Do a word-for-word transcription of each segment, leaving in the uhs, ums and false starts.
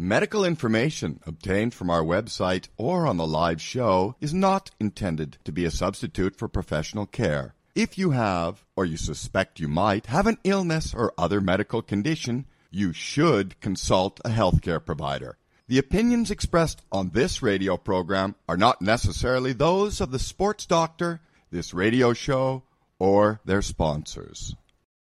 Medical information obtained from our website or on the live show is not intended to be a substitute for professional care. If you have, or you suspect you might, have an illness or other medical condition, you should consult a healthcare provider. The opinions expressed on this radio program are not necessarily those of the sports doctor, this radio show, or their sponsors.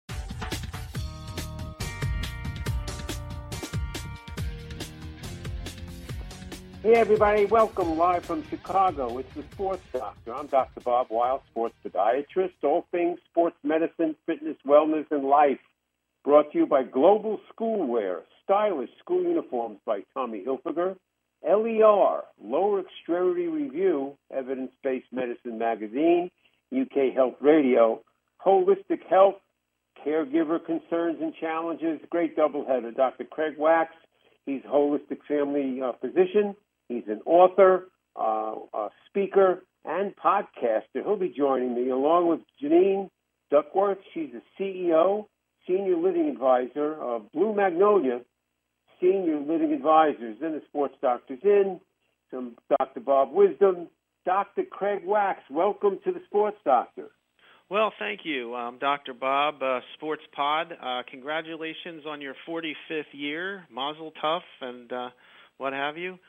Hey everybody, welcome live from Chicago. It's the Sports Doctor. I'm Doctor Bob Weil, sports podiatrist, all things sports medicine, fitness, wellness, and life. Brought to you by Global Schoolwear, stylish school uniforms by Tommy Hilfiger, L E R, Lower Extremity Review, evidence-based medicine magazine, U K Health Radio, Holistic Health, caregiver concerns and challenges, great doubleheader. Doctor Craig Wax, he's a holistic family uh, physician. He's an author, uh, a speaker, and podcaster. He'll be joining me along with Janine Duckworth. She's the C E O, Senior Living Advisor of Blue Magnolia Senior Living Advisors. Then the Sports Doctor's in, some Doctor Bob Wisdom. Doctor Craig Wax, welcome to the Sports Doctor. Well, thank you, um, Doctor Bob, uh, Sports Pod. Uh, congratulations on your forty-fifth year, Mazel Tov, and uh, what have you.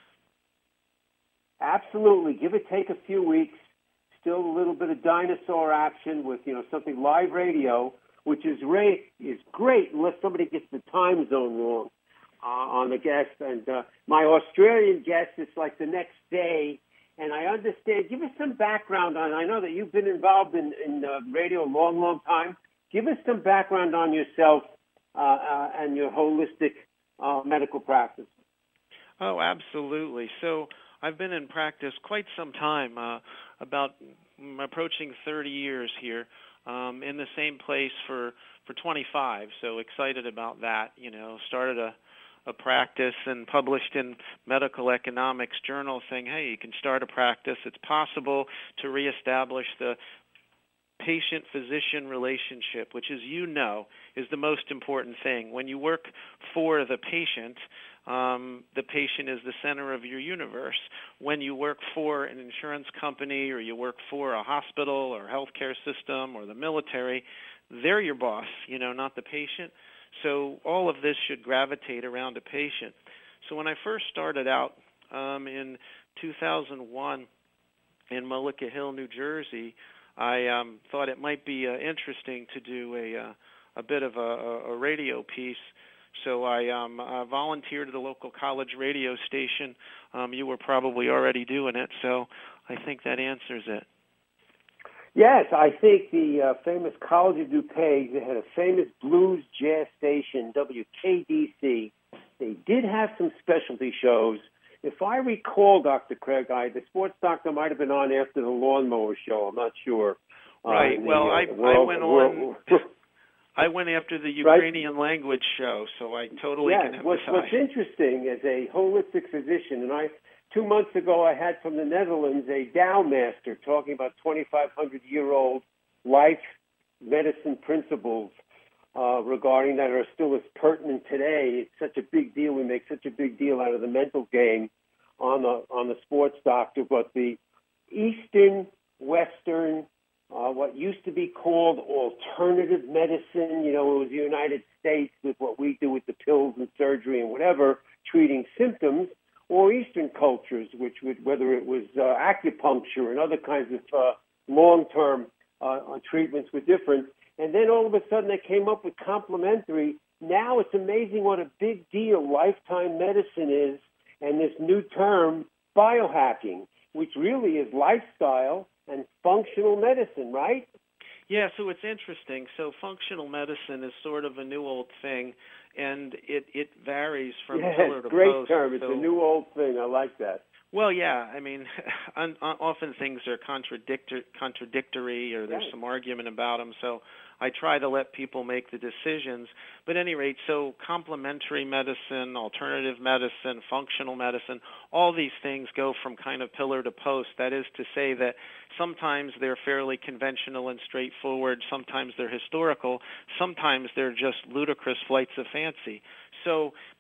Absolutely. Give or take a few weeks. Still a little bit of dinosaur action with, you know, something live radio, which is great, is great unless somebody gets the time zone wrong uh, on the guest. And uh, my Australian guest, it's like the next day. And I understand. Give us some background on, I know that you've been involved in, in uh, radio a long, long time. Give us some background on yourself uh, uh, and your holistic uh, medical practice. Oh, absolutely. So I've been in practice quite some time, uh, about approaching thirty years here, um, in the same place for, for twenty-five. So excited about that. You know, started a, a practice and published in Medical Economics Journal saying, hey, you can start a practice. It's possible to reestablish the patient-physician relationship, which, as you know, is the most important thing. When you work for the patient, um, the patient is the center of your universe. When you work for an insurance company or you work for a hospital or healthcare system or the military, they're your boss, you know, not the patient. So all of this should gravitate around a patient. So when I first started out um, in two thousand one in Mullica Hill, New Jersey, I um, thought it might be uh, interesting to do a uh, a bit of a, a radio piece. So I um, uh, volunteered at a local college radio station. Um, you were probably already doing it, so I think that answers it. Yes, I think the uh, famous College of DuPage, they had a famous blues jazz station, W K D C. They did have some specialty shows. If I recall, Doctor Craig, I, the Sports Doctor might have been on after the Lawnmower Show. I'm not sure. Right. Uh, well, the, I, uh, world, I went on. world, I went after the Ukrainian right? language show, so I totally yes, can emphasize. What's, what's interesting as a holistic physician, and I two months ago I had from the Netherlands a Dow master talking about twenty-five hundred year old life medicine principles uh, regarding that are still as pertinent today. It's such a big deal. We make such a big deal out of the mental game on the on the Sports Doctor, but the Eastern, Western, uh, what used to be called alternative medicine, you know, it was the United States with what we do with the pills and surgery and whatever, treating symptoms, or Eastern cultures, which would, whether it was uh, acupuncture and other kinds of uh, long-term uh, treatments were different. And then all of a sudden they came up with complementary. Now it's amazing what a big deal lifetime medicine is, and this new term, biohacking, which really is lifestyle and functional medicine, right? Yeah, so it's interesting. So functional medicine is sort of a new old thing, and it, it varies from yeah, pillar to great post. term. It's so, a new old thing. I like that. Well, yeah. I mean, un, un, often things are contradictor, contradictory or there's right. some argument about them, so I try to let people make the decisions. But at any rate, so complementary medicine, alternative medicine, functional medicine, all these things go from kind of pillar to post. That is to say that sometimes they're fairly conventional and straightforward, sometimes they're historical, sometimes they're just ludicrous flights of fancy. So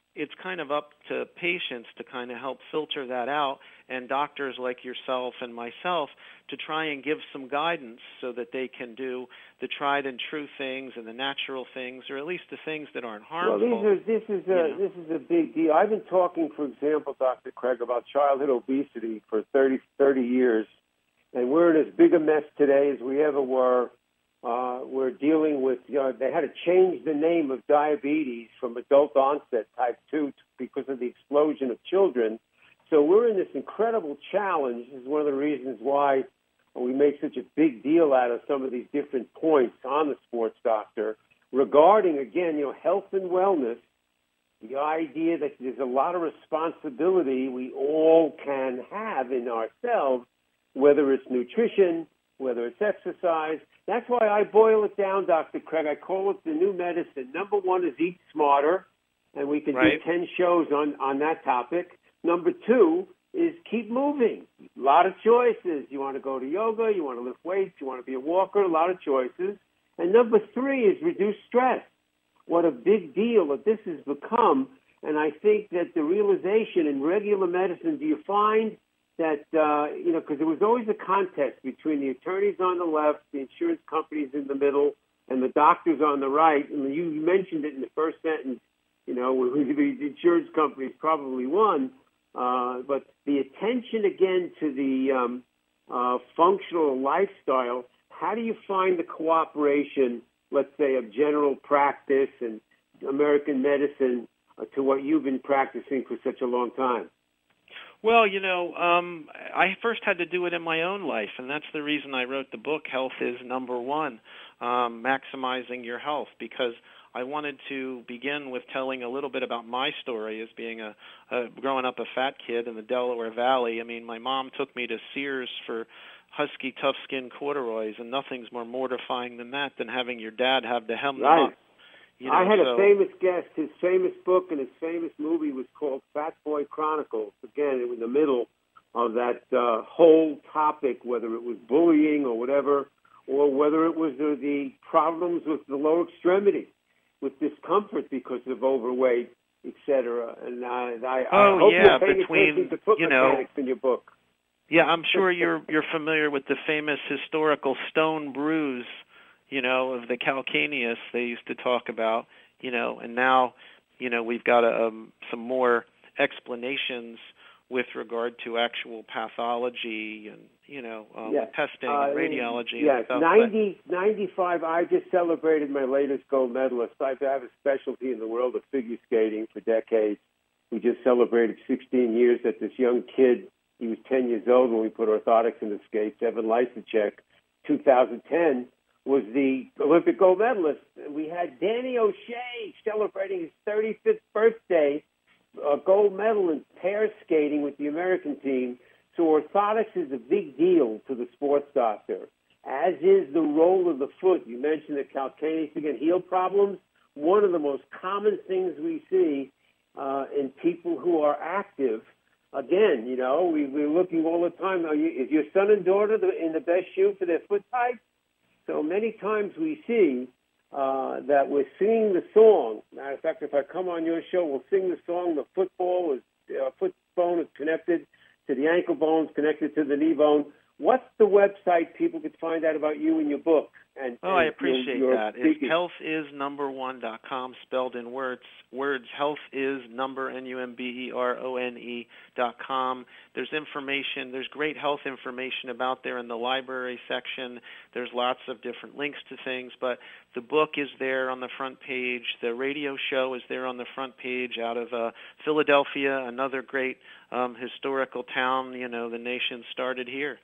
it's kind of up to patients to kind of help filter that out, and doctors like yourself and myself to try and give some guidance so that they can do the tried and true things and the natural things, or at least the things that aren't harmful. Well, these are, this is a you know. this is a big deal. I've been talking, for example, Doctor Craig, about childhood obesity for thirty, thirty years, and we're in as big a mess today as we ever were. Uh, we're dealing with, you know, they had to change the name of diabetes from adult onset type two because of the explosion of children. So we're in this incredible challenge. This is one of the reasons why we make such a big deal out of some of these different points on the Sports Doctor regarding, again, you know, health and wellness, the idea that there's a lot of responsibility we all can have in ourselves, whether it's nutrition, whether it's exercise. That's why I boil it down, Doctor Craig. I call it the new medicine. Number one is eat smarter, and we can right. do ten shows on, on that topic. Number two is keep moving. A lot of choices. You want to go to yoga, you want to lift weights, you want to be a walker, a lot of choices. And number three is reduce stress. What a big deal that this has become. And I think that the realization in regular medicine, do you find that, uh, you know, because there was always a contest between the attorneys on the left, the insurance companies in the middle, and the doctors on the right. And you mentioned it in the first sentence, you know, the insurance companies probably won. Uh, but the attention, again, to the um, uh, functional lifestyle, how do you find the cooperation, let's say, of general practice and American medicine uh, to what you've been practicing for such a long time? Well, you know, um, I first had to do it in my own life, and that's the reason I wrote the book, Health is Number One, um, Maximizing Your Health, because I wanted to begin with telling a little bit about my story as being a, a growing up a fat kid in the Delaware Valley. I mean, my mom took me to Sears for husky, tough-skin corduroys, and nothing's more mortifying than that, than having your dad have to hem them right. up. You know, I had so, a famous guest. His famous book and his famous movie was called Fat Boy Chronicles. Again, it was in the middle of that uh, whole topic, whether it was bullying or whatever, or whether it was uh, the problems with the lower extremity, with discomfort because of overweight, et cetera. And I, I, oh, I hope yeah, you're paying between, attention to foot you know, mechanics in your book. Yeah, I'm sure you're you're familiar with the famous historical stone bruise, you know, of the calcaneus they used to talk about, you know, and now, you know, we've got a, um, some more explanations with regard to actual pathology and, you know, um, yes. testing uh, and radiology yes. and stuff. ninety, ninety-five, I just celebrated my latest gold medalist. I have a specialty in the world of figure skating for decades. We just celebrated sixteen years that this young kid, he was ten years old when we put orthotics in the skates, Evan Lysacek, two thousand ten, was the Olympic gold medalist. We had Danny O'Shea celebrating his thirty-fifth birthday, a gold medal in pair skating with the American team. So orthotics is a big deal to the sports doctor, as is the role of the foot. You mentioned the calcaneus, again, heel problems. One of the most common things we see uh, in people who are active. Again, you know, we, we're looking all the time. Are you, is your son and daughter the, in the best shoe for their foot type? So many times we see uh, that we're singing the song. Matter of fact, if I come on your show, we'll sing the song. The football is, uh, foot bone is connected to the ankle bones, connected to the knee bone. What's the website people could find out about you and your book? And, oh, and I appreciate your, your that. It's health is number one dot com, spelled in words. Words, health is number, N U M B E R O N E dot com. There's information, there's great health information about there in the library section. There's lots of different links to things, but the book is there on the front page. The radio show is there on the front page out of uh, Philadelphia, another great um, historical town. You know, the nation started here.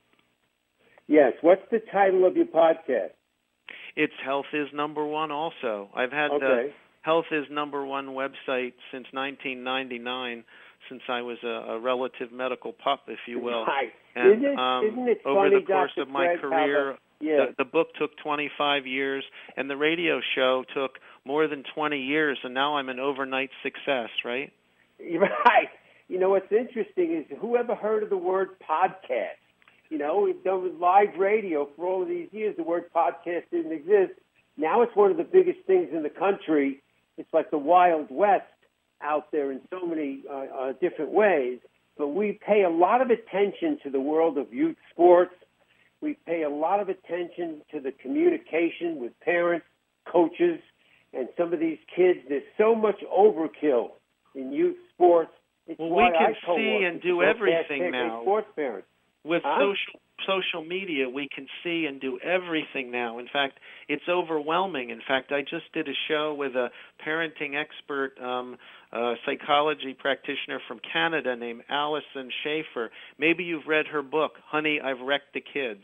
Yes. What's the title of your podcast? It's Health is Number One also. I've had okay. the Health is Number One website since nineteen ninety-nine, since I was a, a relative medical pup, if you will. Right. And isn't it, um, isn't it over funny, the course Doctor of my Craig, career, the, yeah. the, the book took twenty-five years, and the radio show took more than twenty years, and now I'm an overnight success, right? Right. You know, what's interesting is whoever heard of the word podcast? You know, we've done live radio for all of these years. The word podcast didn't exist. Now it's one of the biggest things in the country. It's like the Wild West. out there in so many uh, uh, different ways. But we pay a lot of attention to the world of youth sports. We pay a lot of attention to the communication with parents, coaches, and some of these kids. There's so much overkill in youth sports. It's well, why we can I see and do everything now. Sports parents. With huh? social social media, we can see and do everything now. In fact, it's overwhelming. In fact, I just did a show with a parenting expert, um, a psychology practitioner from Canada named Allison Schaefer. Maybe you've read her book, Honey, I've Wrecked the Kids.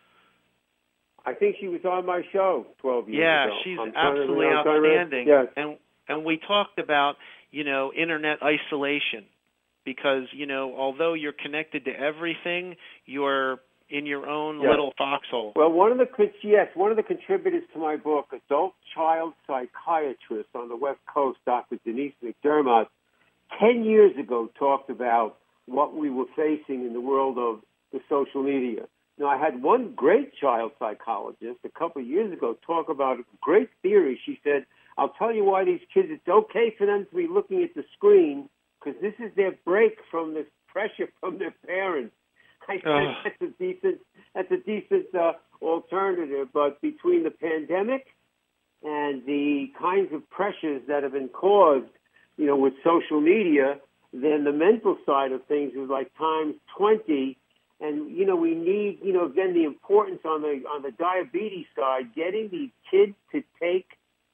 I think she was on my show twelve years yeah, ago. Yeah, she's I'm absolutely to, outstanding. Yes. And and we talked about, you know, internet isolation because, you know, although you're connected to everything, you're in your own yes. little foxhole. Well, one of the yes, one of the contributors to my book, adult child psychiatrist on the West Coast, Doctor Denise McDermott, ten years ago talked about what we were facing in the world of the social media. Now, I had one great child psychologist a couple of years ago talk about a great theory. She said, I'll tell you why these kids, it's okay for them to be looking at the screen because this is their break from this pressure from their parents. I think uh. that's a decent, that's a decent uh, alternative. But between the pandemic and the kinds of pressures that have been caused, you know, with social media, then the mental side of things is like times twenty. And, you know, we need, you know, again, the importance on the on the diabetes side, getting these kids to take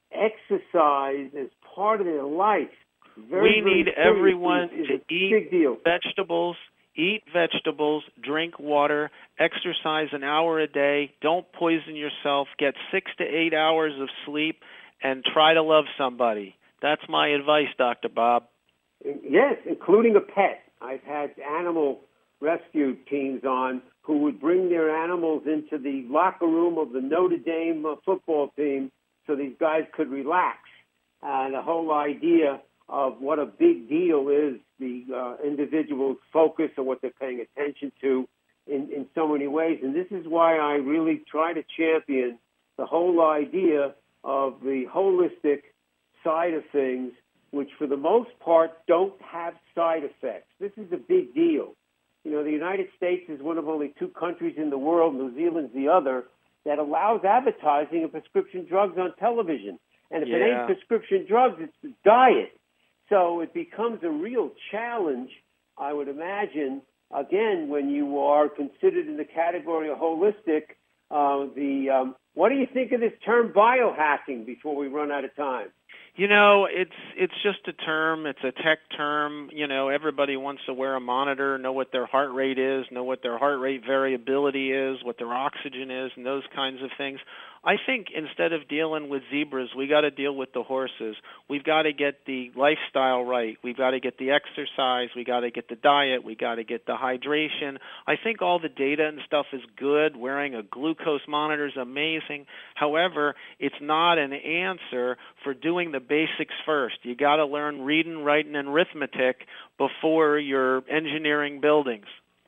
exercise as part of their life. Very, we need everyone is, is to eat deal. vegetables, eat vegetables, drink water, exercise an hour a day, don't poison yourself, get six to eight hours of sleep, and try to love somebody. That's my advice, Doctor Bob. Yes, including a pet. I've had animal rescue teams on who would bring their animals into the locker room of the Notre Dame uh, football team so these guys could relax. And the whole idea of what a big deal is the uh, individual's focus and what they're paying attention to in, in so many ways. And this is why I really try to champion the whole idea of the holistic side of things, which for the most part don't have side effects. This is a big deal. You know, the United States is one of only two countries in the world, New Zealand's the other, that allows advertising of prescription drugs on television. And if yeah. it ain't prescription drugs, it's the diet. So it becomes a real challenge, I would imagine, again, when you are considered in the category of holistic. Uh, the um, what do you think of this term biohacking before we run out of time? You know, it's it's just a term. It's a tech term. You know, everybody wants to wear a monitor, know what their heart rate is, know what their heart rate variability is, what their oxygen is, and those kinds of things. I think instead of dealing with zebras, we got to deal with the horses. We've got to get the lifestyle right. We've got to get the exercise. We got to get the diet. We got to get the hydration. I think all the data and stuff is good. Wearing a glucose monitor is amazing. However, it's not an answer for doing the basics first. You got to learn reading, writing, and arithmetic before you're engineering buildings.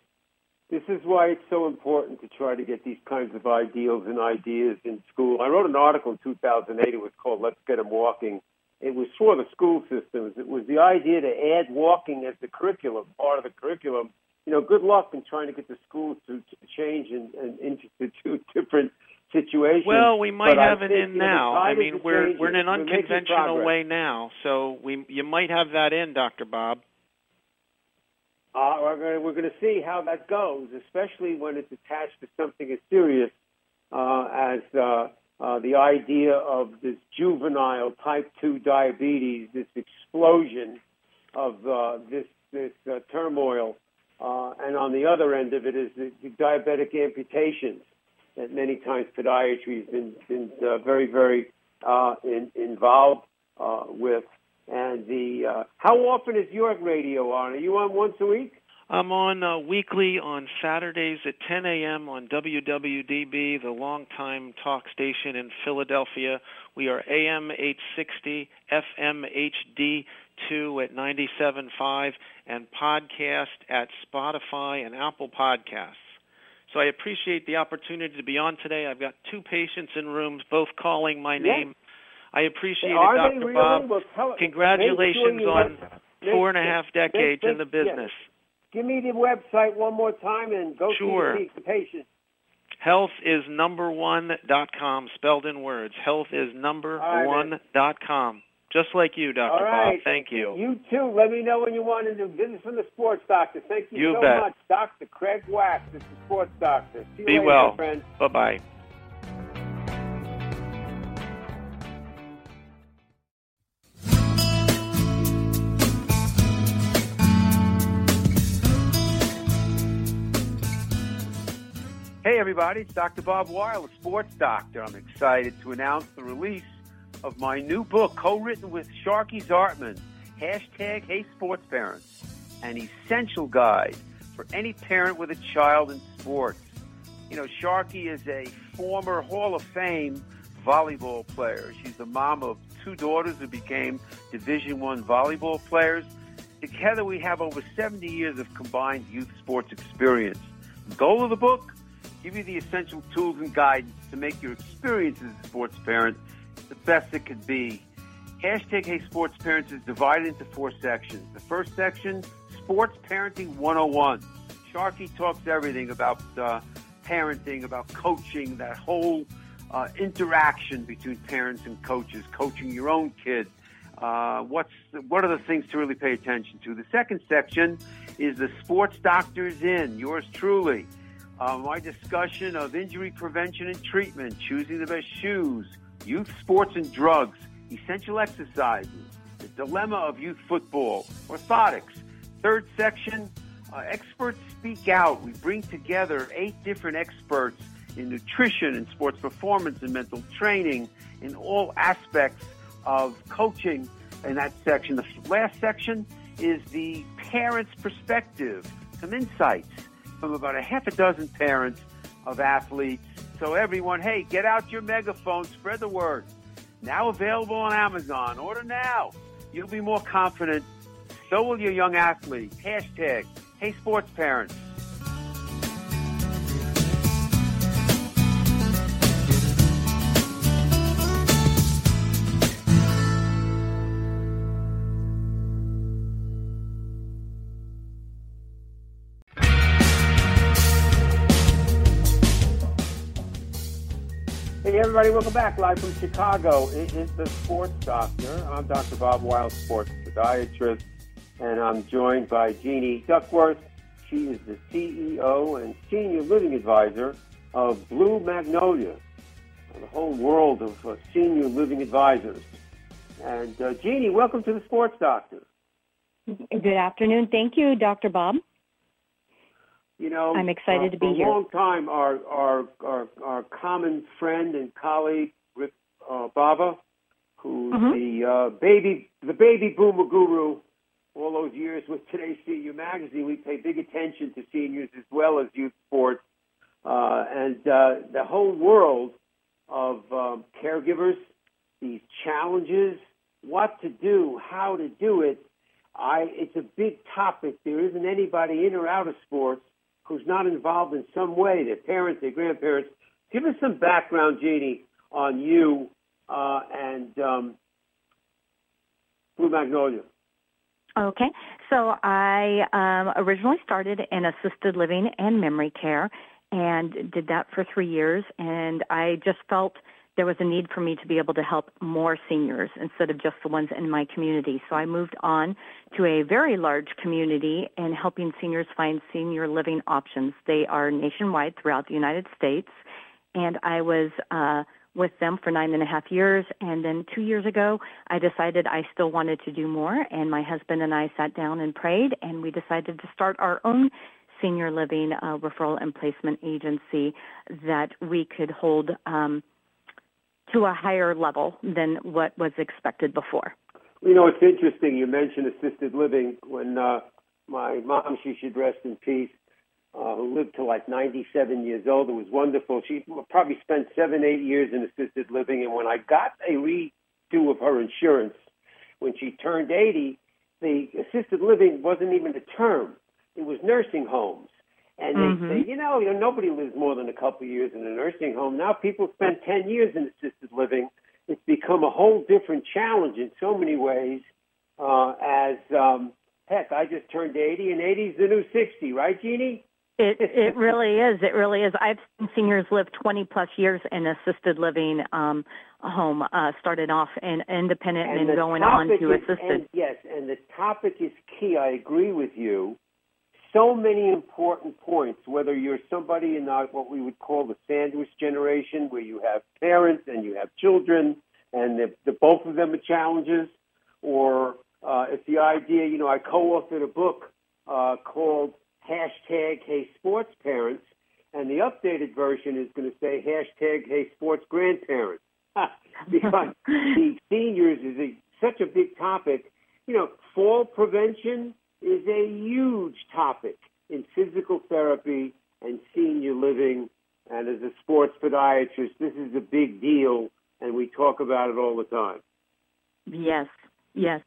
This is why it's so important to try to get these kinds of ideals and ideas in school. I wrote an article in two thousand eight. It was called Let's Get 'Em Walking. It was for the school systems. It was the idea to add walking as the curriculum, part of the curriculum. You know, good luck in trying to get the schools to, to change and, and institute different situations. Well, we might but have I it think, in you know, now. I mean, we're changing. we're in an We're unconventional way now, so we you might have that in, Doctor Bob. Uh, we're going we're to see how that goes, especially when it's attached to something as serious uh, as uh, uh, the idea of this juvenile type two diabetes, this explosion of uh, this this uh, turmoil, uh, and on the other end of it is the, the diabetic amputations that many times podiatry has been, been uh, very, very uh, in, involved uh, with. And the uh, how often is your radio on? Are you on once a week? I'm on uh, weekly on Saturdays at ten a.m. on W W D B, the longtime talk station in Philadelphia. We are A M eight sixty, F M H D two at ninety-seven point five, and podcast at Spotify and Apple Podcasts. So I appreciate the opportunity to be on today. I've got two patients in rooms, both calling my name. I appreciate Are it, they Doctor really? Bob. Well, tell, Congratulations make sure on make, four and a half decades make, make, in the business. Yeah. Give me the website one more time and go Sure. see the patient. Health is number one dot com, spelled in words. Health is number right, one dot com. Just like you, Doctor All right. Bob. Thank you. You too. Let me know when you want to do business from the sports doctor. Thank you, you so bet. much, Doctor Craig Wax. This is Sports Doctor. See you Be later, well. my friend. Bye-bye. Hey, everybody. It's Doctor Bob Weil, a sports doctor. I'm excited to announce the release of my new book, co-written with Sharky Zartman, hashtag Hey Sports Parents, an essential guide for any parent with a child in sports. You know, Sharky is a former Hall of Fame volleyball player. She's the mom of two daughters who became Division One volleyball players. Together, we have over seventy years of combined youth sports experience. The goal of the book? Give you the essential tools and guidance to make your experience as a sports parent the best it could be. Hashtag Hey Sports Parents is divided into four sections. The first section, Sports Parenting one oh one. Sharky talks everything about uh, parenting, about coaching, that whole uh, interaction between parents and coaches, coaching your own kid. Uh, what's what are the things to really pay attention to? The second section is the Sports Doctor's In, yours truly. Uh, my discussion of injury prevention and treatment, choosing the best shoes, youth sports and drugs, essential exercises, the dilemma of youth football, orthotics. Third section, uh, experts speak out. We bring together eight different experts in nutrition and sports performance and mental training in all aspects of coaching in that section. The last section is the parent's perspective, some insights from about a half a dozen parents of athletes. So everyone, hey, get out your megaphone, spread the word. Now available on Amazon. Order now. You'll be more confident. So will your young athlete. Hashtag Hey Sports Parents. Hey, everybody, welcome back. Live from Chicago. It is the Sports Doctor. I'm Doctor Bob Weil, sports podiatrist, and I'm joined by Jeannie Duckworth. She is the C E O and Senior Living Advisor of Blue Magnolia, the whole world of uh, senior living advisors. And uh, Jeannie, welcome to the Sports Doctor. Good afternoon. Thank you, Doctor Bob. You know, I'm excited uh, to be for here. For a long time, our our our, our common friend and colleague, Rick uh, Bava, who's mm-hmm. the uh, baby the baby boomer guru, all those years with Today's Senior Magazine, we pay big attention to seniors as well as youth sports, uh, and uh, the whole world of um, caregivers, these challenges, what to do, how to do it. I it's a big topic. There isn't anybody in or out of sports who's not involved in some way, their parents, their grandparents. Give us some background, Jeannie, on you uh, and um, Blue Magnolia. Okay. So I um, originally started in assisted living and memory care and did that for three years. And I just felt there was a need for me to be able to help more seniors instead of just the ones in my community. So I moved on to a very large community and helping seniors find senior living options. They are nationwide throughout the United States. And I was uh, with them for nine and a half years. And then two years ago, I decided I still wanted to do more. And my husband and I sat down and prayed, and we decided to start our own senior living uh, referral and placement agency that we could hold um, to a higher level than what was expected before. You know, it's interesting. You mentioned assisted living. When uh, my mom, she should rest in peace, uh, who lived to like ninety-seven years old. It was wonderful. She probably spent seven, eight years in assisted living. And when I got a redo of her insurance, when she turned eighty, the assisted living wasn't even a term. It was nursing homes. And they mm-hmm. say, you know, you know, nobody lives more than a couple of years in a nursing home. Now people spend ten years in assisted living. it's become a whole different challenge in so many ways. Uh, as um, heck, I just turned eighty, and eighty is the new sixty, right, Jeannie? It it really is. It really is. I've seen seniors live twenty plus years in assisted living um, home. Uh, started off in independent and, and then going on to is, assisted. And, yes, and the topic is key. I agree with you. So many important points, whether you're somebody in our, what we would call the sandwich generation, where you have parents and you have children, and the, the both of them are challenges, or uh, it's the idea, you know, I co-authored a book uh, called hashtag Hey Sports Parents, and the updated version is going to say hashtag Hey Sports Grandparents, because the seniors is a, such a big topic. You know, fall prevention is a huge topic in physical therapy and senior living, and as a sports podiatrist, this is a big deal, and we talk about it all the time. Yes, yes.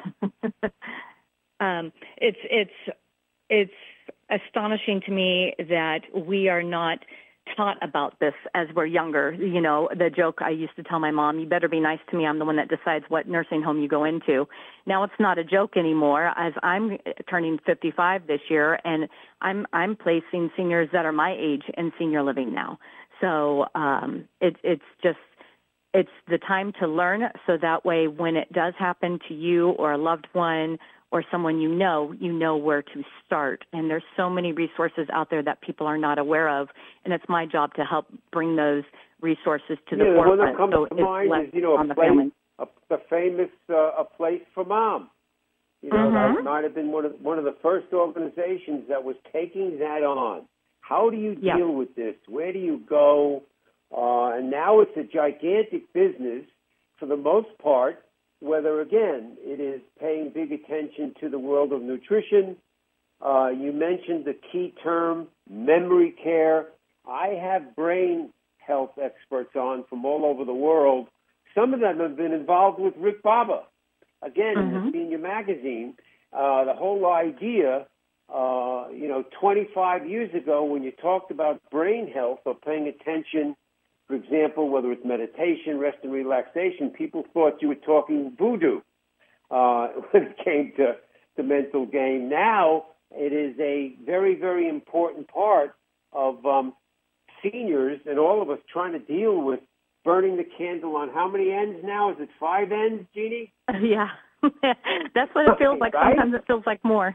um, it's it's it's astonishing to me that we are not taught about this as we're younger. You know, the joke I used to tell my mom, you better be nice to me. I'm the one that decides what nursing home you go into. Now it's not a joke anymore, as I'm turning fifty-five this year, and I'm I'm placing seniors that are my age in senior living now. So um, it, it's just, it's the time to learn, so that way when it does happen to you or a loved one or someone you know, you know where to start. And there's so many resources out there that people are not aware of, and it's my job to help bring those resources to the yeah, forefront. The one that comes so to mind is, you know, a place, a, the famous uh, A Place for Mom. You know, mm-hmm. that might have been one of one of the first organizations that was taking that on. How do you yeah. deal with this? Where do you go? Uh, and now it's a gigantic business for the most part, whether, again, it is paying big attention to the world of nutrition. Uh, you mentioned the key term, memory care. I have brain health experts on from all over the world. Some of them have been involved with Rick Baba. Again, mm-hmm. in the Senior Magazine, uh, the whole idea, uh, you know, twenty-five years ago when you talked about brain health or paying attention, for example, whether it's meditation, rest and relaxation, people thought you were talking voodoo uh, when it came to the mental game. Now it is a very, very important part of um, seniors and all of us trying to deal with burning the candle on how many ends now? Is it five ends, Jeannie? Yeah. That's what it feels like. Right? Sometimes it feels like more.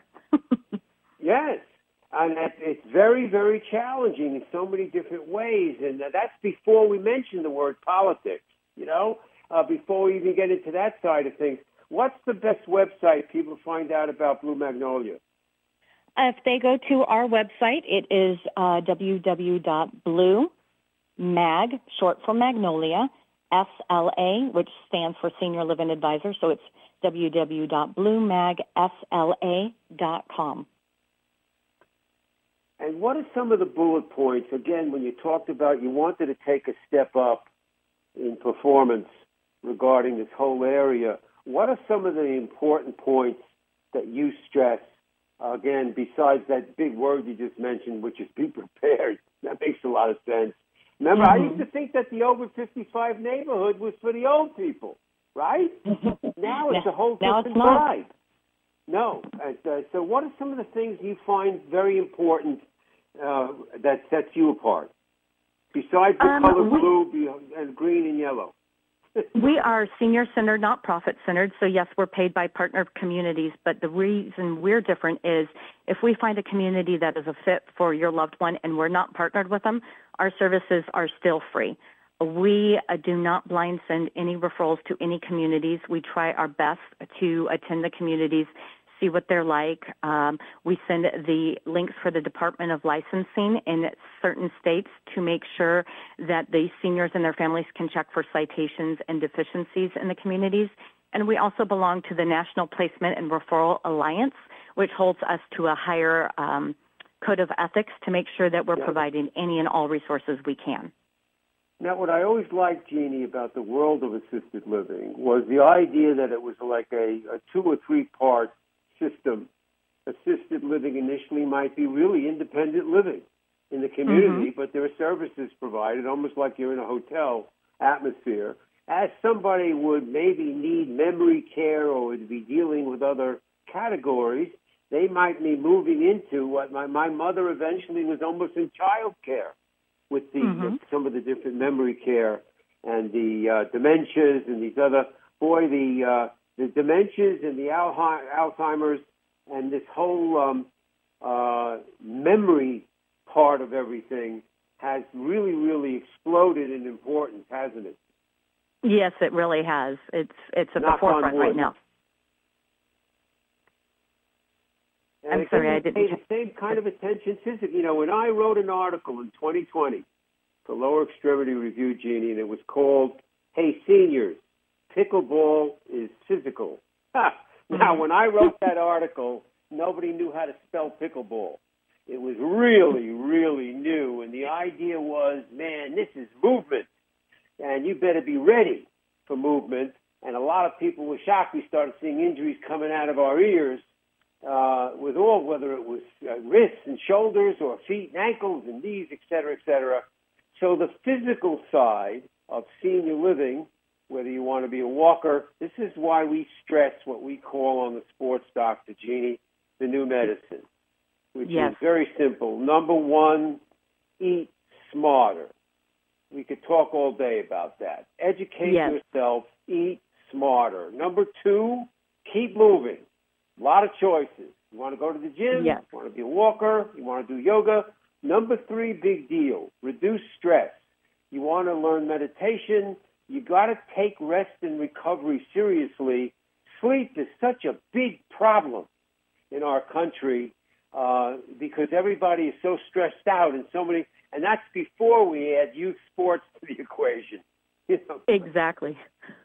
Yes. And it's very, very challenging in so many different ways. And that's before we mention the word politics, you know, uh, before we even get into that side of things. What's the best website people find out about Blue Magnolia? If they go to our website, it is uh, w w w dot blue mag, short for Magnolia, S L A, which stands for Senior Living Advisor. So it's w w w dot blue mag s l a dot com. And what are some of the bullet points, again, when you talked about you wanted to take a step up in performance regarding this whole area, what are some of the important points that you stress, uh, again, besides that big word you just mentioned, which is be prepared? That makes a lot of sense. Remember, mm-hmm. I used to think that the over fifty-five neighborhood was for the old people, right? Now it's a whole different vibe. No. And, uh, so what are some of the things you find very important uh, that sets you apart, besides the um, color we, blue and green and yellow? We are senior-centered, not profit-centered, so yes, we're paid by partner communities, but the reason we're different is if we find a community that is a fit for your loved one and we're not partnered with them, our services are still free. We uh, do not blind send any referrals to any communities. We try our best to attend the communities, see what they're like. Um, we send the links for the Department of Licensing in certain states to make sure that the seniors and their families can check for citations and deficiencies in the communities. And we also belong to the National Placement and Referral Alliance, which holds us to a higher um, code of ethics to make sure that we're yeah. providing any and all resources we can. Now, what I always liked, Jeannie, about the world of assisted living was the idea that it was like a, a two or three-part system. Assisted living initially might be really independent living in the community, mm-hmm. but there are services provided, almost like you're in a hotel atmosphere. as somebody would maybe need memory care or would be dealing with other categories, they might be moving into what my, my mother eventually was almost in child care with the Mm-hmm. uh, some of the different memory care and the uh, dementias and these other, boy, the uh, the dementias and the Alzheimer's Alzheimer's and this whole um, uh, memory part of everything has really, really exploded in importance, hasn't it? Yes, it really has. It's it's at Knock the on forefront wood. right now. And I'm it sorry, I doesn't didn't pay the same kind of attention physically. You know, when I wrote an article in twenty twenty for Lower Extremity Review, Jeannie, and it was called, "Hey, Seniors, Pickleball is Physical." Ha! Now, when I wrote that article, nobody knew how to spell pickleball. It was really, really new, and the idea was, man, this is movement, and you better be ready for movement. And a lot of people were shocked. We started seeing injuries coming out of our ears uh, with all, whether it was uh, wrists and shoulders or feet and ankles and knees, et cetera, et cetera. So the physical side of senior living, whether you want to be a walker, this is why we stress what we call on the Sports Doctor, Jeannie, the new medicine, which Yes. is very simple. Number one, eat smarter. We could talk all day about that. Educate Yes. yourself, eat smarter. Number two, keep moving. A lot of choices. You want to go to the gym? Yes. You want to be a walker? You want to do yoga? Number three, big deal, reduce stress. You want to learn meditation? You got to take rest and recovery seriously. Sleep is such a big problem in our country uh, because everybody is so stressed out and so many, and that's before we add youth sports to the equation. You know? Exactly.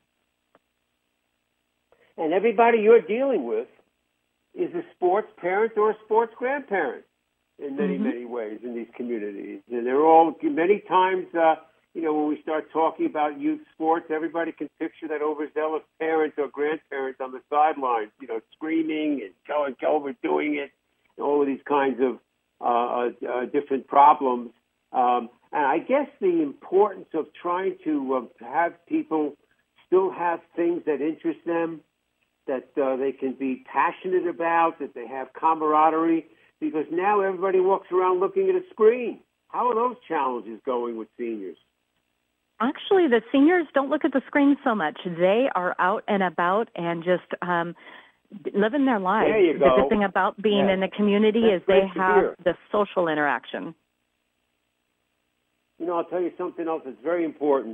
And everybody you're dealing with is a sports parent or a sports grandparent in many, Mm-hmm. many ways in these communities. And they're all, many times, uh, you know, when we start talking about youth sports, everybody can picture that overzealous parent or grandparent on the sidelines, you know, screaming and telling overdoing it, and all of these kinds of uh, uh, different problems. Um, and I guess the importance of trying to uh, have people still have things that interest them, that uh, they can be passionate about, that they have camaraderie, because now everybody walks around looking at a screen. How are those challenges going with seniors? Actually, the seniors don't look at the screen so much. They are out and about and just um, living their lives. There you go. The good thing about being Yes. in the community That's is they great to have hear. the social interaction. You know, I'll tell you something else that's very important.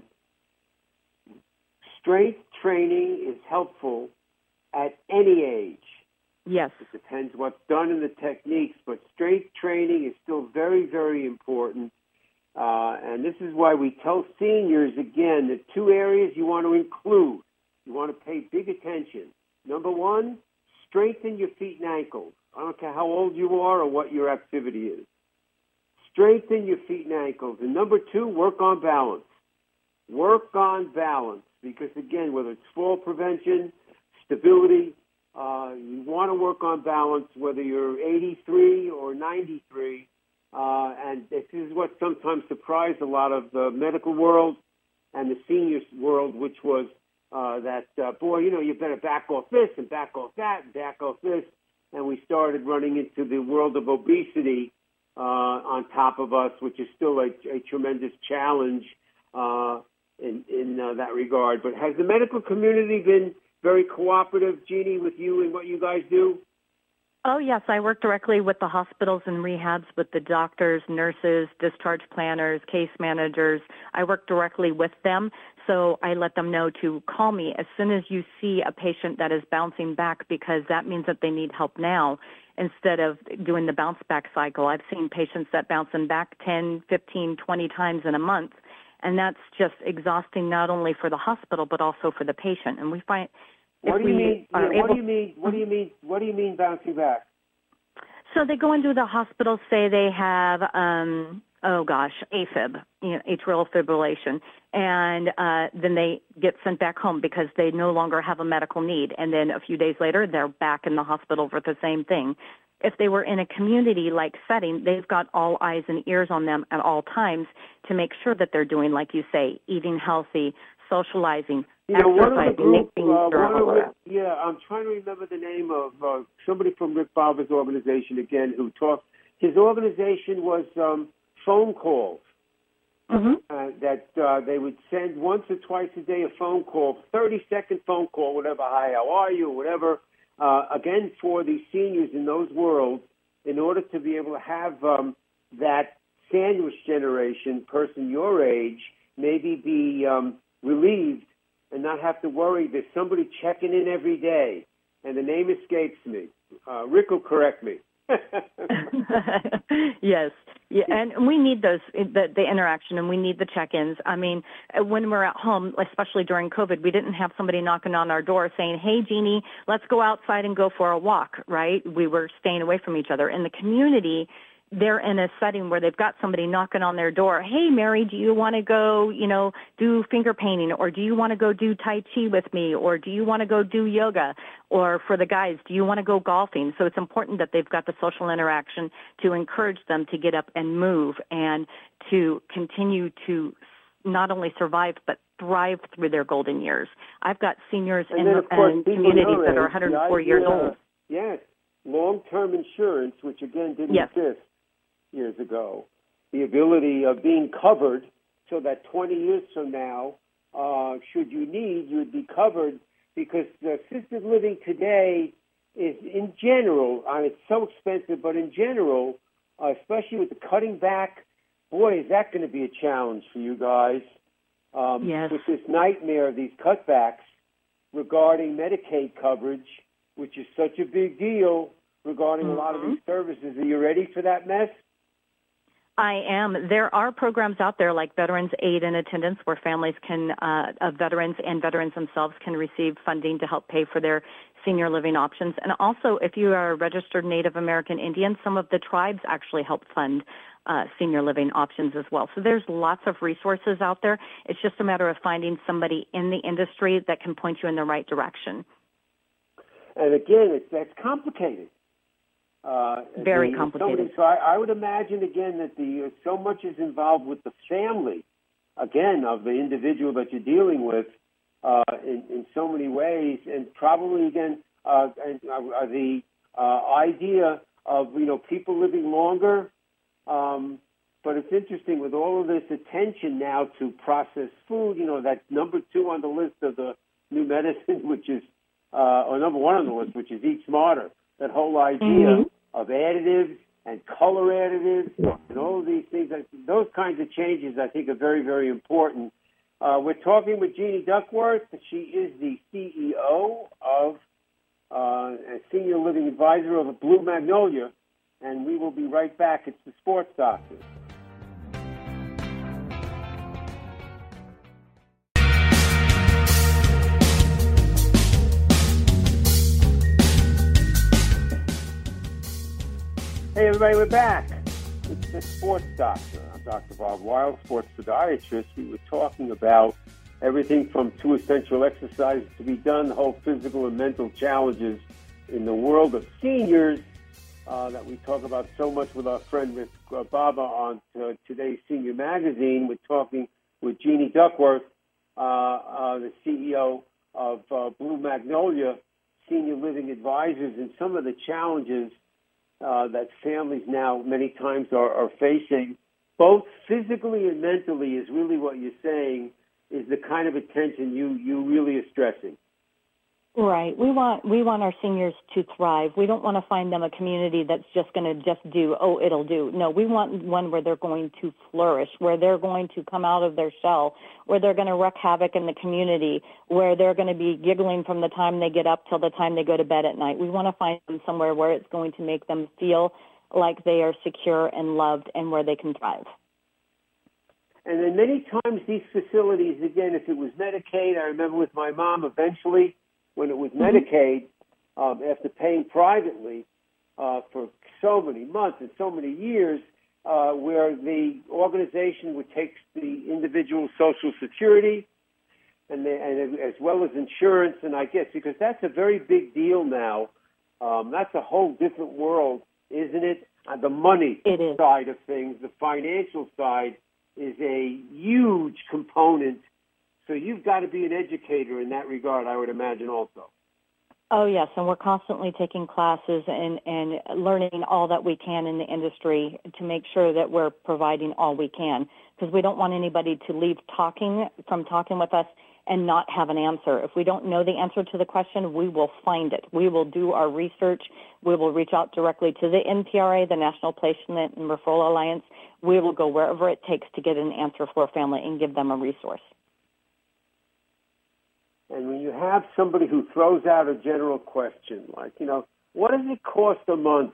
Strength training is helpful at any age. Yes. It depends what's done in the techniques, but strength training is still very, very important. Uh, and this is why we tell seniors, again, the two areas you want to include. You want to pay big attention. Number one, strengthen your feet and ankles. I don't care how old you are or what your activity is. Strengthen your feet and ankles. And number two, work on balance. Work on balance because, again, whether it's fall prevention, stability, uh, you want to work on balance whether you're eighty-three or ninety-three. Uh, and this is what sometimes surprised a lot of the medical world and the seniors world, which was uh, that, uh, boy, you know, you better back off this and back off that and back off this. And we started running into the world of obesity uh, on top of us, which is still a, a tremendous challenge uh, in, in uh, that regard. But has the medical community been very cooperative, Jeannie, with you and what you guys do? Oh, yes. I work directly with the hospitals and rehabs, with the doctors, nurses, discharge planners, case managers. I work directly with them, so I let them know to call me as soon as you see a patient that is bouncing back, because that means that they need help now instead of doing the bounce back cycle. I've seen patients that bouncing back ten, fifteen, twenty times in a month, and that's just exhausting not only for the hospital but also for the patient. And we find What do you mean? are Yeah, what able- do you mean? What do you mean? What do you mean bouncing back? So they go into the hospital, say they have, um, oh gosh, AFib, you know, atrial fibrillation, and uh, then they get sent back home because they no longer have a medical need. And then a few days later, they're back in the hospital for the same thing. If they were in a community-like setting, they've got all eyes and ears on them at all times to make sure that they're doing, like you say, eating healthy, socializing, You know, one of the exercising, group, making uh, sure one all of of the, that. yeah, I'm trying to remember the name of uh, somebody from Rick Barber's organization again who talked. His organization was um, phone calls Mm-hmm. uh, that uh, they would send once or twice a day a phone call, thirty-second phone call, whatever, hi, how are you, whatever, uh, again, for the seniors in those worlds, in order to be able to have um, that sandwich generation, person your age, maybe be um, relieved and not have to worry. There's somebody checking in every day, and the name escapes me. Uh, Rick will correct me. Yes, yeah, and we need those the, the interaction, and we need the check-ins. I mean, when we're at home, especially during COVID, we didn't have somebody knocking on our door saying, "Hey, Jeannie, let's go outside and go for a walk." Right? We were staying away from each other. In the community, they're in a setting where they've got somebody knocking on their door. "Hey, Mary, do you want to go, you know, do finger painting, or do you want to go do Tai Chi with me, or do you want to go do yoga, or for the guys, do you want to go golfing?" So it's important that they've got the social interaction to encourage them to get up and move and to continue to not only survive but thrive through their golden years. I've got seniors And in, then, of course, in people communities your that are age, one hundred the four years idea- old. Yes, long-term insurance, which again didn't Yes. exist years ago. The ability of being covered so that twenty years from now, uh, should you need, you would be covered, because the assisted living today is, in general, uh, it's so expensive, but in general, uh, especially with the cutting back, boy, is that going to be a challenge for you guys. Um, Yes. With this nightmare of these cutbacks regarding Medicaid coverage, which is such a big deal regarding Mm-hmm. a lot of these services. Are you ready for that mess? I am. There are programs out there like Veterans Aid and Attendance where families can, uh, of veterans and veterans themselves can receive funding to help pay for their senior living options. And also, if you are a registered Native American Indian, some of the tribes actually help fund uh, senior living options as well. So there's lots of resources out there. It's just a matter of finding somebody in the industry that can point you in the right direction. And again, it's, that's complicated. Uh, Very the, complicated. So, so I, I would imagine, again, that the so much is involved with the family, again, of the individual that you're dealing with uh, in, in so many ways, and probably, again, uh, and, uh, the uh, idea of, you know, people living longer. Um, but it's interesting with all of this attention now to processed food, you know, that's number two on the list of the new medicine, which is, uh, or number one on the list, which is Eat Smarter. That whole idea Mm-hmm. of additives and color additives and all of these things, those kinds of changes I think are very, very important. Uh, we're talking with Jeannie Duckworth. She is the C E O of uh, a Senior Living Advisor of Blue Magnolia, and we will be right back. It's the Sports Doctor. Hey, everybody, we're back. It's the Sports Doctor. I'm Doctor Bob Weil, sports podiatrist. We were talking about everything from two essential exercises to be done, the whole physical and mental challenges in the world of seniors uh, that we talk about so much with our friend Rick uh, Baba on uh, today's Senior Magazine. We're talking with Jeannie Duckworth, uh, uh, the C E O of uh, Blue Magnolia Senior Living Advisors, and some of the challenges Uh, that families now many times are, are facing, both physically and mentally, is really what you're saying is the kind of attention you, you really are stressing. Right. We want we want our seniors to thrive. We don't want to find them a community that's just going to just do, oh, it'll do. No, we want one where they're going to flourish, where they're going to come out of their shell, where they're going to wreak havoc in the community, where they're going to be giggling from the time they get up till the time they go to bed at night. We want to find them somewhere where it's going to make them feel like they are secure and loved and where they can thrive. And then many times these facilities, again, if it was Medicaid, I remember with my mom eventually, when it was Medicaid, um, after paying privately uh, for so many months and so many years, uh, where the organization would take the individual Social Security and, the, and as well as insurance, and I guess because that's a very big deal now. Um, that's a whole different world, isn't it? Uh, the money It is. side of things, the financial side, is a huge component So you've got to be an educator in that regard, I would imagine also. Oh, yes, and we're constantly taking classes and, and learning all that we can in the industry to make sure that we're providing all we can, because we don't want anybody to leave talking from talking with us and not have an answer. If we don't know the answer to the question, we will find it. We will do our research. We will reach out directly to the N P R A, the National Placement and Referral Alliance. We will go wherever it takes to get an answer for a family and give them a resource. And when you have somebody who throws out a general question, like, you know, what does it cost a month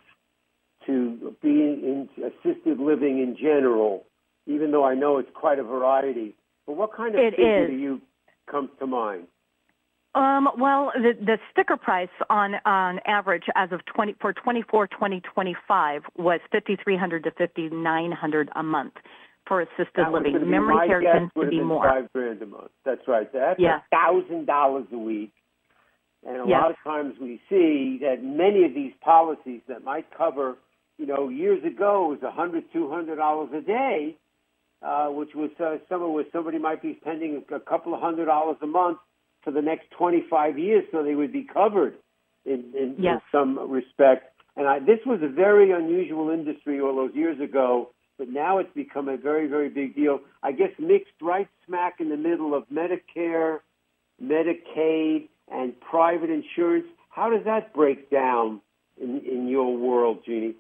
to be in assisted living in general, even though I know it's quite a variety, but what kind of it figure is. do you come to mind? Um, well, the, the sticker price on on average as of twenty for twenty-four twenty twenty-five was fifty-three hundred to fifty-nine hundred a month for assisted That was living. gonna be Memory my care guess tends would to have be been more. Five grand a month. That's right. That's Yeah. a thousand dollars a week. And a Yes. lot of times we see that many of these policies that might cover, you know, years ago it was a hundred, two hundred dollars a day, uh, which was uh, somewhere where somebody might be spending a couple of hundred dollars a month for the next twenty-five years, so they would be covered in, in, Yes. in some respect. And I, this was a very unusual industry all those years ago, but now it's become a very, very big deal. I guess mixed right smack in the middle of Medicare, Medicaid, and private insurance. How does that break down in, in your world, Jeannie?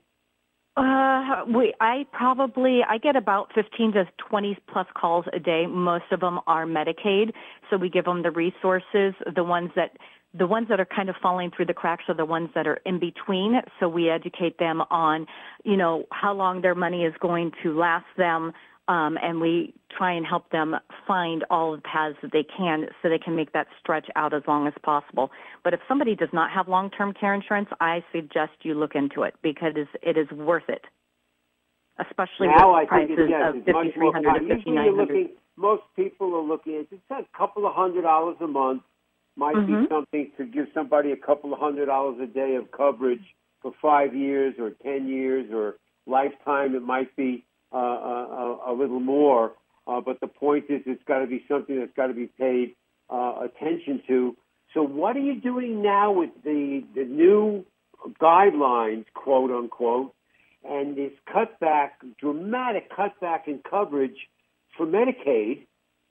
Uh, we, I probably, I get about fifteen to twenty plus calls a day. Most of them are Medicaid. So we give them the resources. The ones that, the ones that are kind of falling through the cracks are the ones that are in between. So we educate them on, you know, how long their money is going to last them. Um, and we try and help them find all the paths that they can so they can make that stretch out as long as possible. But if somebody does not have long-term care insurance, I suggest you look into it because it is worth it, especially now with I think prices it, yes, of it's much fifty-three hundred more. to Usually fifty-nine you're hundred. looking, most people are looking at it's a couple of hundred dollars a month. Might Mm-hmm. be something to give somebody a couple of hundred dollars a day of coverage for five years or ten years or lifetime. It might be uh, a, a little more. Uh, but the point is it's got to be something that's got to be paid uh, attention to. So what are you doing now with the, the new guidelines, quote unquote, and this cutback, dramatic cutback in coverage for Medicaid,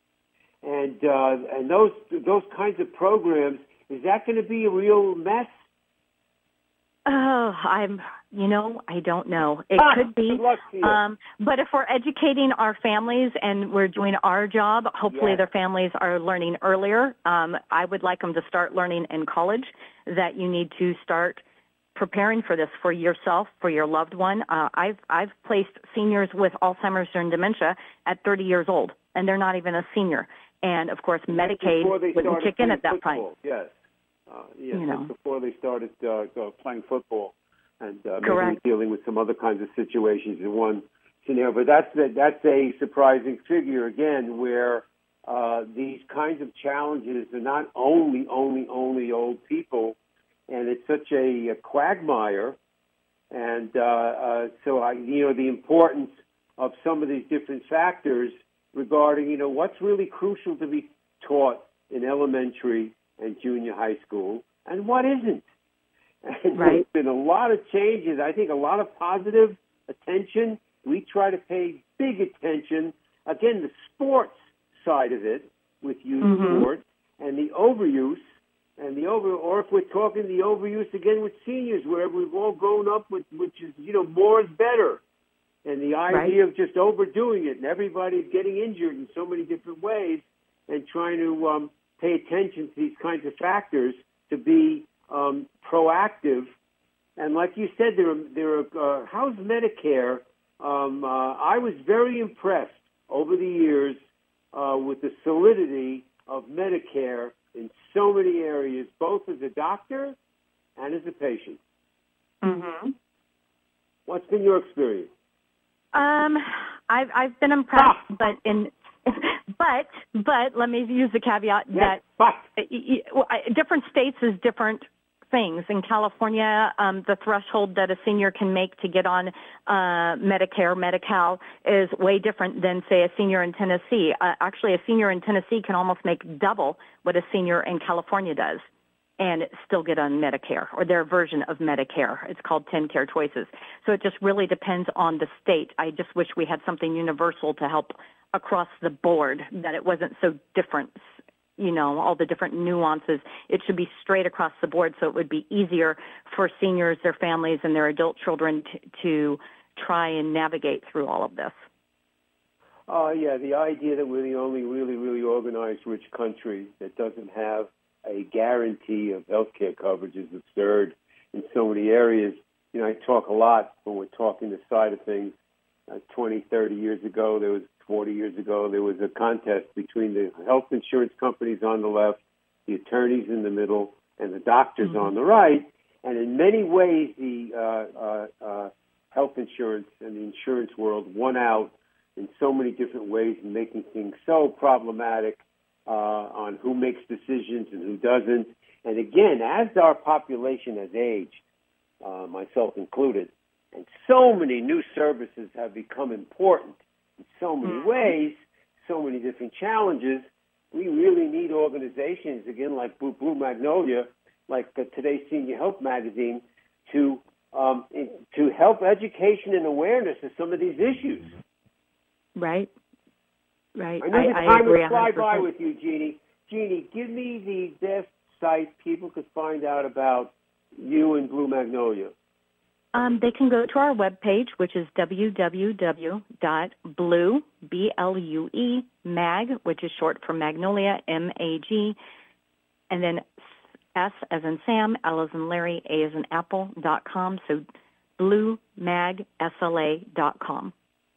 and uh, and those those kinds of programs? Is that going to be a real mess? Oh, I'm, you know, I don't know. It Ah, could be. good luck to you. Um, but if we're educating our families and we're doing our job, hopefully Yes. their families are learning earlier. Um, I would like them to start learning in college that you need to start preparing for this for yourself, for your loved one. Uh, I've I've placed seniors with Alzheimer's and dementia at thirty years old, and they're not even a senior. And of course, Medicaid Before they wouldn't started kick in playing at that football. point. Yes, uh, yes, You know. that's before they started uh, go playing football, and uh, maybe Correct. dealing with some other kinds of situations in one scenario. But that's a, that's a surprising figure again, where uh, these kinds of challenges are not only only only old people, and it's such a, a quagmire. And uh, uh, so, I, you know, the importance of some of these different factors regarding, you know, what's really crucial to be taught in elementary and junior high school and what isn't. And Right. there's been a lot of changes. I think a lot of positive attention. We try to pay big attention, again, the sports side of it with youth Mhm. sports and the overuse. And the over, or if we're talking the overuse again with seniors, where we've all grown up with, which is, you know, more is better. And the idea Right. of just overdoing it and everybody getting injured in so many different ways and trying to um, pay attention to these kinds of factors to be um, proactive. And like you said, there are, there are uh, how's Medicare? Um, uh, I was very impressed over the years uh, with the solidity of Medicare in so many areas, both as a doctor and as a patient. Mm-hmm. What's been your experience? Um, I've I've been impressed, Ah. but in but but let me use the caveat Yes, that but y- y- well, I- different states is different things. In California, um, the threshold that a senior can make to get on uh, Medicare, Medi-Cal, is way different than, say, a senior in Tennessee. Uh, actually, a senior in Tennessee can almost make double what a senior in California does and still get on Medicare, or their version of Medicare. It's called TennCare Choices. So it just really depends on the state. I just wish we had something universal to help across the board, that it wasn't so different, you know, all the different nuances. It should be straight across the board, so it would be easier for seniors, their families, and their adult children to, to try and navigate through all of this. Oh, uh, yeah, the idea that we're the only really, really organized rich country that doesn't have a guarantee of health care coverage is absurd in so many areas. You know, I talk a lot when we're talking the side of things. Uh, twenty, thirty years ago, there was forty years ago, there was a contest between the health insurance companies on the left, the attorneys in the middle, and the doctors mm-hmm. on the right. And in many ways, the uh, uh, uh, health insurance and the insurance world won out in so many different ways, and making things so problematic uh, on who makes decisions and who doesn't. And again, as our population has aged, uh, myself included, and so many new services have become important in so many mm-hmm. ways, so many different challenges, we really need organizations, again, like Blue, Blue Magnolia, like uh, today's Senior Health Magazine, to um, in, to help education and awareness of some of these issues. Right, right. I know I, the I time agree would fly one hundred percent. by with you, Jeannie. Jeannie, give me the best site people could find out about you and Blue Magnolia. Um, they can go to our webpage, which is w w w dot blue, B L U E, mag, which is short for Magnolia, M A G, and then S as in Sam, L as in Larry, A as in Apple, dot com. So blue mag s l a dot com.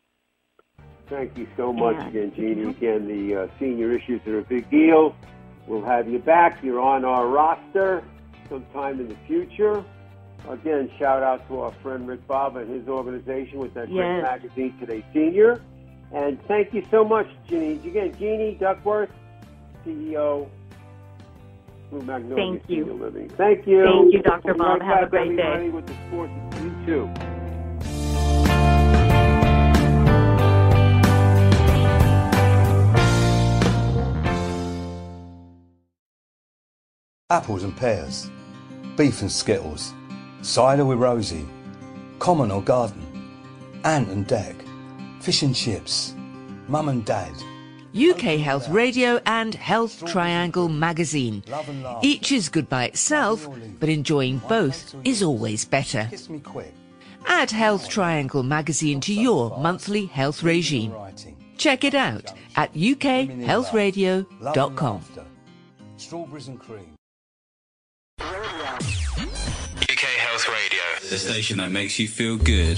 Thank you so much and, again, Jeannie. Again, the uh, senior issues are a big deal. We'll have you back. You're on our roster sometime in the future. Again, shout out to our friend Rick Bob and his organization with that yes. great magazine, Today Senior. And thank you so much, Jeannie. Again, Jeannie Duckworth, C E O, Blue Magnolia Thank you. Senior Living. Thank you. Thank you, Doctor Bob. Right have a great day. With the sports, you too. Apples and pears, beef and skittles, cider with Rosie, common or garden, Ant and Deck, fish and chips, mum and dad. U K Health Radio and Health Triangle magazine. Each is good by itself, but enjoying both is always better. Add Health Triangle magazine to your monthly health regime. Check it out at u k health radio dot com. Strawberries and cream. U K Health Radio, the station that makes you feel good.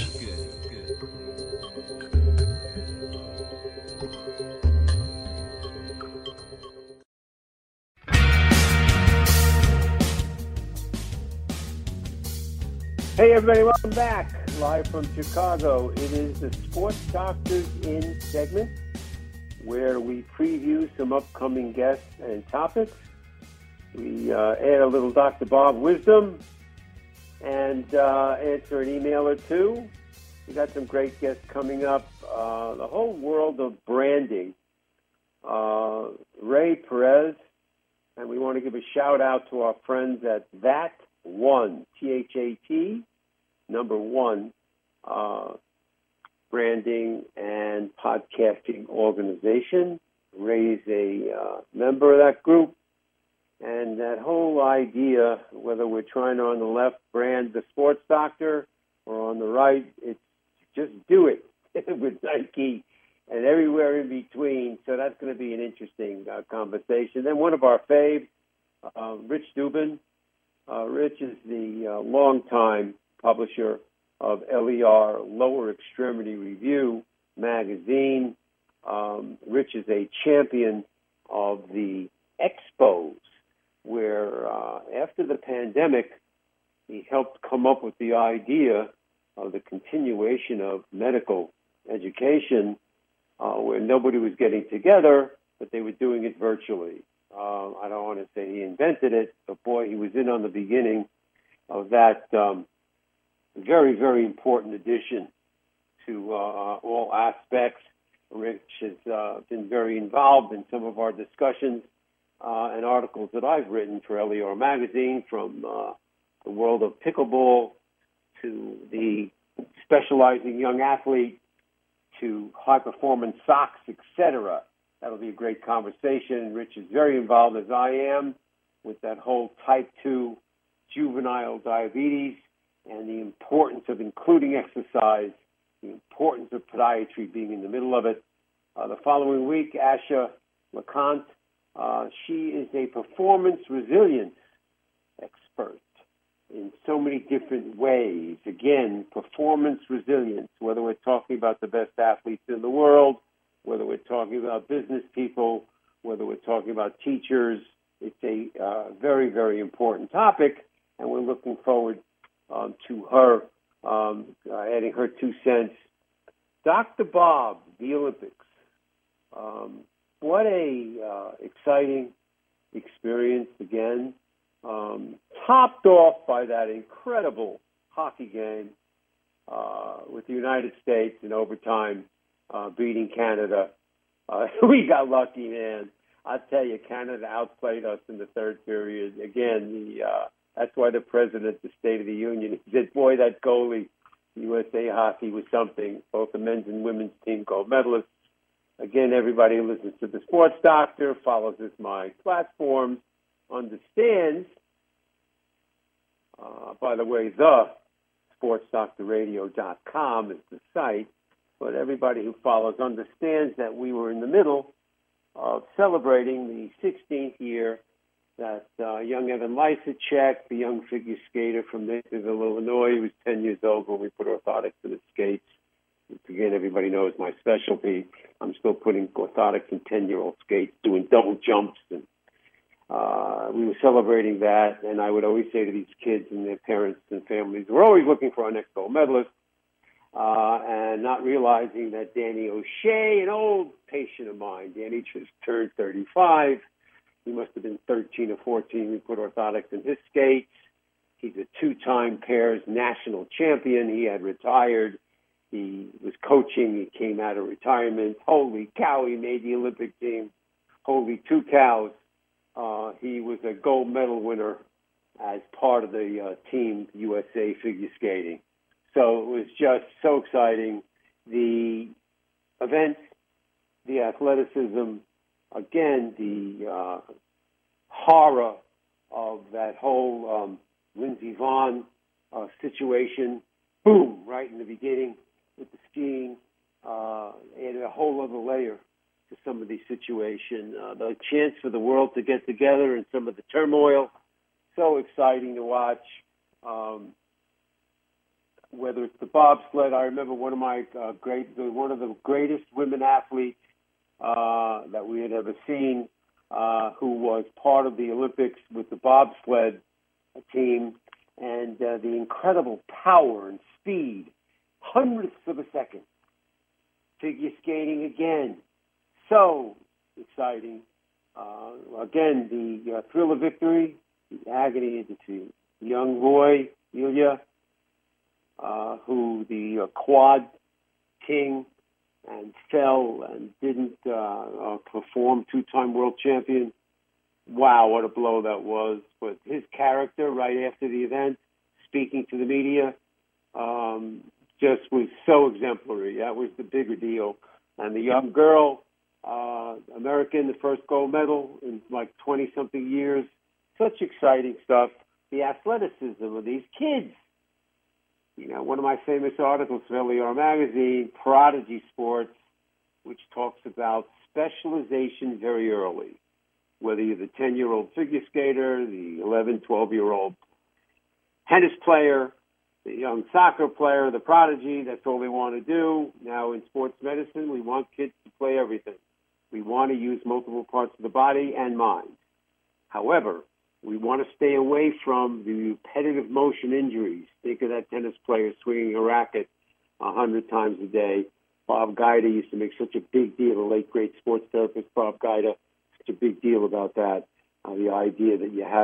Hey everybody, welcome back. Live from Chicago. It is the Sports Doctors In segment where we preview some upcoming guests and topics. We uh, add a little Doctor Bob wisdom and uh, answer an email or two. We got some great guests coming up. Uh, the whole world of branding. Uh, Ray Perez, and we want to give a shout out to our friends at That One, T H A T, number one, uh, branding and podcasting organization. Ray's a uh, member of that group. And that whole idea, whether we're trying to, on the left, brand the sports doctor, or on the right, it's just do it with Nike and everywhere in between. So that's going to be an interesting uh, conversation. Then one of our faves, uh, Rich Dubin. Uh, Rich is the uh, longtime publisher of L E R, Lower Extremity Review magazine. Um, Rich is a champion of the expos, where uh, after the pandemic, he helped come up with the idea of the continuation of medical education, uh, where nobody was getting together, but they were doing it virtually. Uh, I don't want to say he invented it, but boy, he was in on the beginning. of that um, very, very important addition to uh, all aspects. Rich has uh, been very involved in some of our discussions uh, and articles that I've written for L E R Magazine, from uh, the world of pickleball to the specializing young athlete to high-performance socks, et cetera. That'll be a great conversation. Rich is very involved, as I am, with that whole type two juvenile diabetes and the importance of including exercise, the importance of podiatry being in the middle of it. Uh, the following week, Asha LeConte, uh, she is a performance resilience expert in so many different ways. Again, performance resilience, whether we're talking about the best athletes in the world, whether we're talking about business people, whether we're talking about teachers. It's a uh, very, very important topic, and we're looking forward um, to her um, uh, adding her two cents. Doctor Bob, the Olympics. Um, what a uh, exciting experience again, um, topped off by that incredible hockey game uh, with the United States in overtime uh, beating Canada. Uh, we got lucky, man. I tell you, Canada outplayed us in the third period. Again, the uh, that's why the president of the State of the Union, he said, boy, that goalie, U S A Hockey, was something. Both the men's and women's team gold medalists. Again, everybody who listens to the Sports Doctor, follows this my platform, understands, uh, by the way, the sports doctor radio dot com is the site, but everybody who follows understands that we were in the middle of celebrating the sixteenth year that uh, young Evan Lysacek, the young figure skater from Naperville, Illinois, he was ten years old when we put orthotics in his skates. Again, everybody knows my specialty. I'm still putting orthotics in ten-year-old skates, doing double jumps, and uh, we were celebrating that. And I would always say to these kids and their parents and families, we're always looking for our next gold medalist, uh, and not realizing that Danny O'Shea, an old patient of mine, Danny just turned thirty-five. He must have been thirteen or fourteen. We put orthotics in his skates. He's a two-time pairs national champion. He had retired. He was coaching. He came out of retirement. Holy cow, he made the Olympic team. Holy two cows. Uh, he was a gold medal winner as part of the uh, team U S A figure skating. So it was just so exciting. The event, the athleticism, again, the uh, horror of that whole um, Lindsey Vonn uh, situation, boom, right in the beginning with the skiing, uh, added a whole other layer to some of these situations. Uh, the chance for the world to get together and some of the turmoil, so exciting to watch. Um, whether it's the bobsled, I remember one of my uh, great, one of the greatest women athletes uh, that we had ever seen, uh, who was part of the Olympics with the bobsled team, and uh, the incredible power and speed, hundredths of a second. Figure skating again, so exciting. Uh, again, the uh, thrill of victory, the agony of defeat. Young Roy, Ilya, uh, who the uh, quad king, and fell and didn't uh, uh, perform, two-time world champion. Wow, what a blow that was. But his character right after the event, speaking to the media, um, just was so exemplary. That was the bigger deal. And the young girl, uh, American, the first gold medal in like twenty-something years. Such exciting stuff. The athleticism of these kids. You know, one of my famous articles for L E R Magazine, Prodigy Sports, which talks about specialization very early. Whether you're the ten-year-old figure skater, the eleven, twelve-year-old tennis player, the young soccer player, the prodigy, that's all they want to do. Now in sports medicine, we want kids to play everything. We want to use multiple parts of the body and mind. However, we want to stay away from the repetitive motion injuries. Think of that tennis player swinging a racket a hundred times a day. Bob Guida used to make such a big deal, the late great sports therapist Bob Guida, such a big deal about that, uh, the idea that you had to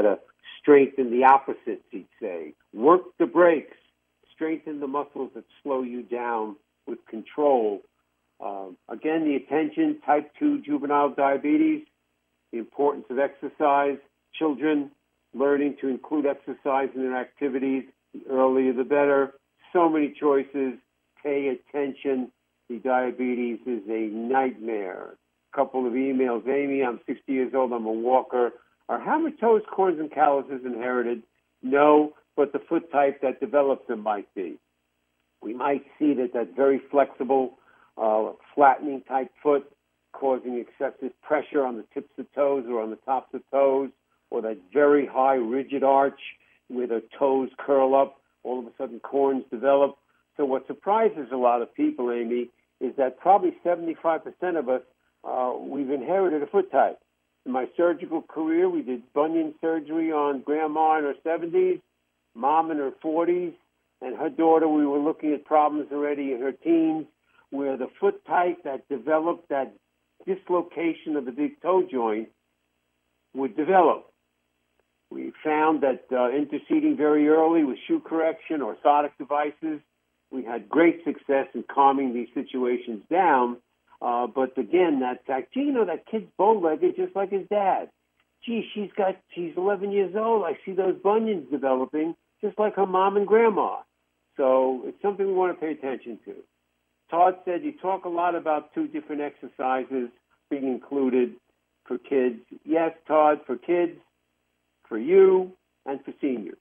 Strengthen the opposites, he'd say. Work the brakes. Strengthen the muscles that slow you down with control. Um, again, the attention, type two juvenile diabetes, the importance of exercise, children learning to include exercise in their activities, the earlier the better. So many choices. Pay attention. The diabetes is a nightmare. A couple of emails. Amy, I'm sixty years old. I'm a walker. Are hammer-toes, corns, and calluses inherited? No, but the foot type that develops them might be. We might see that that very flexible, uh, flattening type foot causing excessive pressure on the tips of toes or on the tops of toes, or that very high rigid arch where the toes curl up, all of a sudden corns develop. So what surprises a lot of people, Amy, is that probably seventy-five percent of us, uh, we've inherited a foot type. In my surgical career, we did bunion surgery on grandma in her seventies, mom in her forties, and her daughter, we were looking at problems already in her teens where the foot type that developed that dislocation of the big toe joint would develop. We found that uh, interceding very early with shoe correction, orthotic devices, we had great success in calming these situations down. Uh, but again, that fact, gee, you know, that kid's bow-legged just like his dad. Gee, she's got, she's eleven years old. I see those bunions developing just like her mom and grandma. So it's something we want to pay attention to. Todd said you talk a lot about two different exercises being included for kids. Yes, Todd, for kids, for you, and for seniors.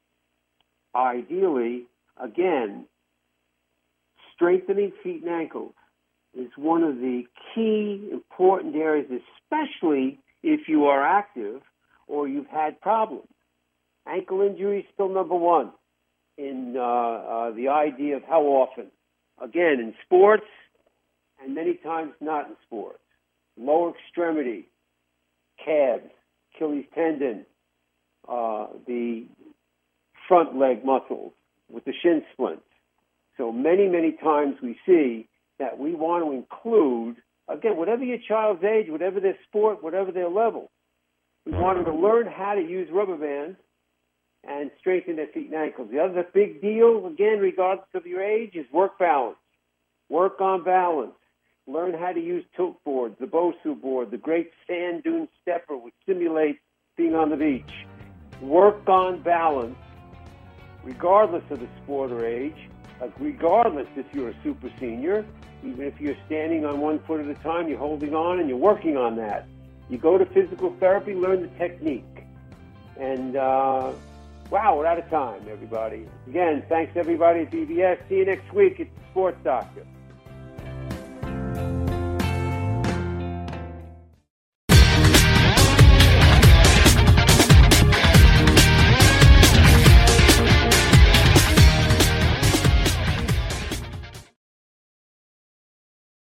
Ideally, again, strengthening feet and ankles is one of the key important areas, especially if you are active or you've had problems. Ankle injury is still number one in uh, uh, the idea of how often. Again, in sports, and many times not in sports. Lower extremity, calves, Achilles tendon, uh, the front leg muscles with the shin splints. So many, many times we see that we want to include, again, whatever your child's age, whatever their sport, whatever their level, we want them to learn how to use rubber bands and strengthen their feet and ankles. The other big deal, again, regardless of your age, is work balance. Work on balance. Learn how to use tilt boards, the Bosu board, the great sand dune stepper, which simulates being on the beach. Work on balance, regardless of the sport or age, regardless if you're a super senior, even if you're standing on one foot at a time, you're holding on and you're working on that. You go to physical therapy, learn the technique. And, uh, wow, we're out of time, everybody. Again, thanks, everybody at B B S. See you next week at the Sports Doctor.